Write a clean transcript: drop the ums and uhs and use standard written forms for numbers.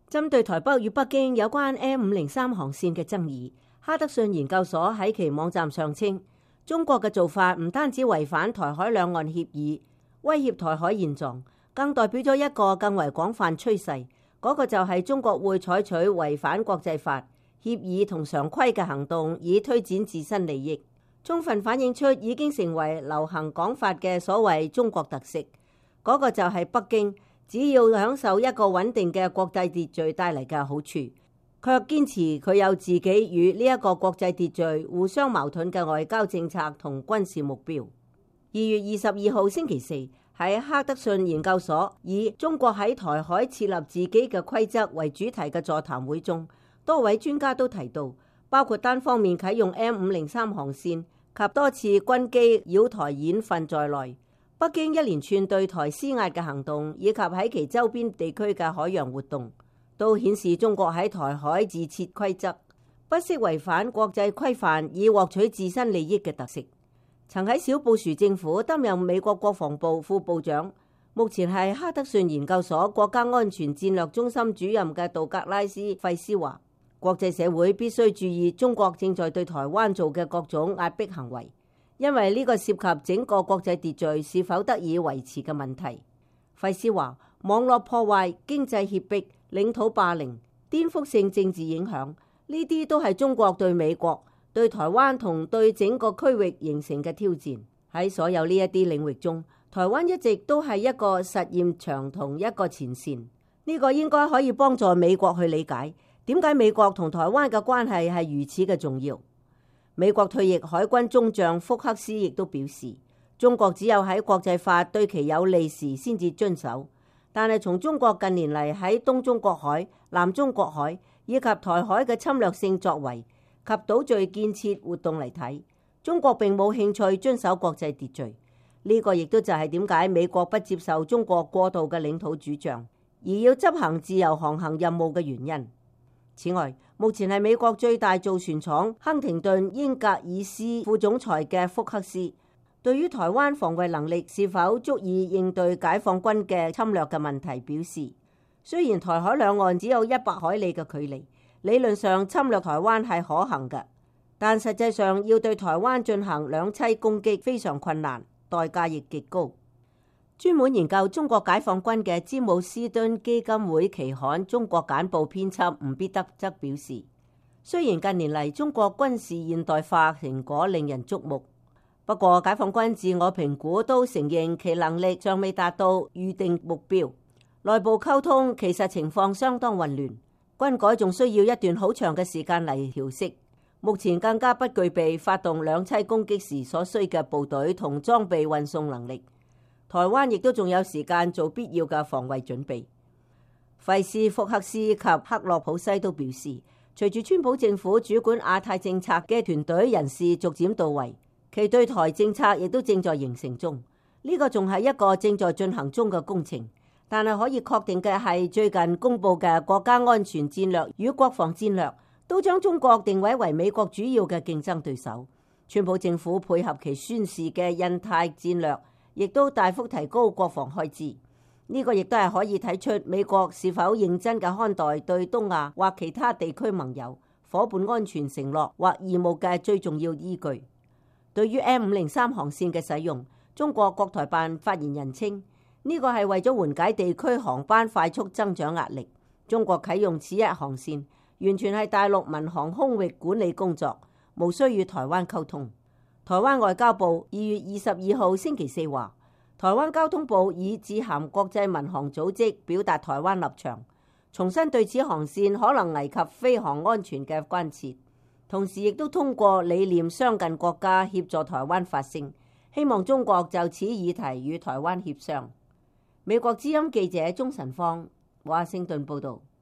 針對台北與北京有關 M503 航線嘅爭議，哈德遜研究所喺其網站上稱，中國嘅做法唔單止違反台海兩岸協議，威脅台海現狀，更代表咗一個更為廣泛趨勢，嗰個就係中國會採取違反國際法、協議同常規嘅行動，以推展自身利益，充分反映出已經成為流行講法嘅所謂中國特色。嗰個就係北京只要享受一個穩定嘅國際秩序帶嚟嘅好處，卻堅持佢有自己與呢一個國際秩序互相矛盾嘅外交政策同軍事目標。2月22號星期四喺哈德遜研究所以中國喺台海設立自己嘅規則為主題嘅座談會中，多位專家都提到，包括單方面啟用 M503 航線及多次軍機擾台演訓在內，北京一連串對台施壓嘅行動，以及喺其周邊地區嘅海洋活動，都顯示中國喺台海自設規則，不惜違反國際規範以獲取自身利益嘅特色。曾喺小布殊政府擔任美國國防部副部長，目前係哈德遜研究所國家安全戰略中心主任嘅道格拉斯·費斯話，國際社會必須注意中國正在對台灣做嘅各種壓迫行為，因為呢個涉及整個國際秩序是否得以維持嘅問題。費斯話，網絡破壞、經濟脅迫、領土霸凌、顛覆性政治影響，呢啲都係中國對美國、對台灣同對整個區域形成嘅挑戰。喺所有呢一啲領域中，台灣一直都係一個實驗場同一個前線。呢個應該可以幫助美國去理解點解美國同台灣嘅關係係如此嘅重要。美國退役海軍中將福克斯亦都表示，中國只有喺國際法對其有利時先至遵守，但係從中國近年嚟喺東中國海、南中國海以及台海嘅侵略性作為及島嶼建設活動嚟睇，中國並冇興趣遵守國際秩序。呢個亦都就係點解美國不接受中國過度嘅領土主張，而要執行自由航行任務嘅原因。此外，目前係美國最大造船廠亨廷頓英格爾斯副總裁嘅福克斯，對於台灣防衛能力是否足以應對解放軍嘅侵略嘅問題表示，雖然台海兩岸只有100海里嘅距離，理論上侵略台灣係可行嘅，但實際上要對台灣進行兩棲攻擊非常困難，代價亦極高。專門研究中國解放軍嘅詹姆斯敦基金會期刊中國簡報編輯吳必德則表示，雖然近年嚟中國軍事現代化成果令人矚目，不過解放軍自我評估都承認其能力尚未達到預定目標，內部溝通其實情況相當混亂，軍改仲需要一段好長嘅時間嚟調適，目前更加不具備發動兩棲攻擊時所需嘅部隊同裝備運送能力。台灣亦都仲有時間做必要嘅防衛準備。費斯、福克斯及克洛普西都表示，隨住川普政府主管亞太政策嘅團隊人士逐漸到位，其對台政策亦都正在形成中。呢個仲係一個正在進行中嘅工程，但係可以確定嘅係，最近公布嘅國家安全戰略與國防戰略都將中國定位為美國主要嘅競爭對手。川普政府配合其宣示嘅印太戰略，亦都大幅提高國防開支，呢個亦都係可以睇出美國是否認真嘅看待對東亞或其他地區盟友夥伴安全承諾或義務嘅最重要依據。對於 M503 航線嘅使用，中國國台辦發言人稱，呢個係為咗緩解地區航班快速增長壓力。中國啟用此一航線，完全係大陸民航空域管理工作，無需與台灣溝通。台灣外交部2月22號星期四話，台灣交通部已致函國際民航組織表達台灣立場，重申對此航線可能危及飛航安全嘅關切，同時亦都通過理念相近國家協助台灣發聲，希望中國就此議題與台灣協商。美國之音記者鍾晨芳華盛頓報道。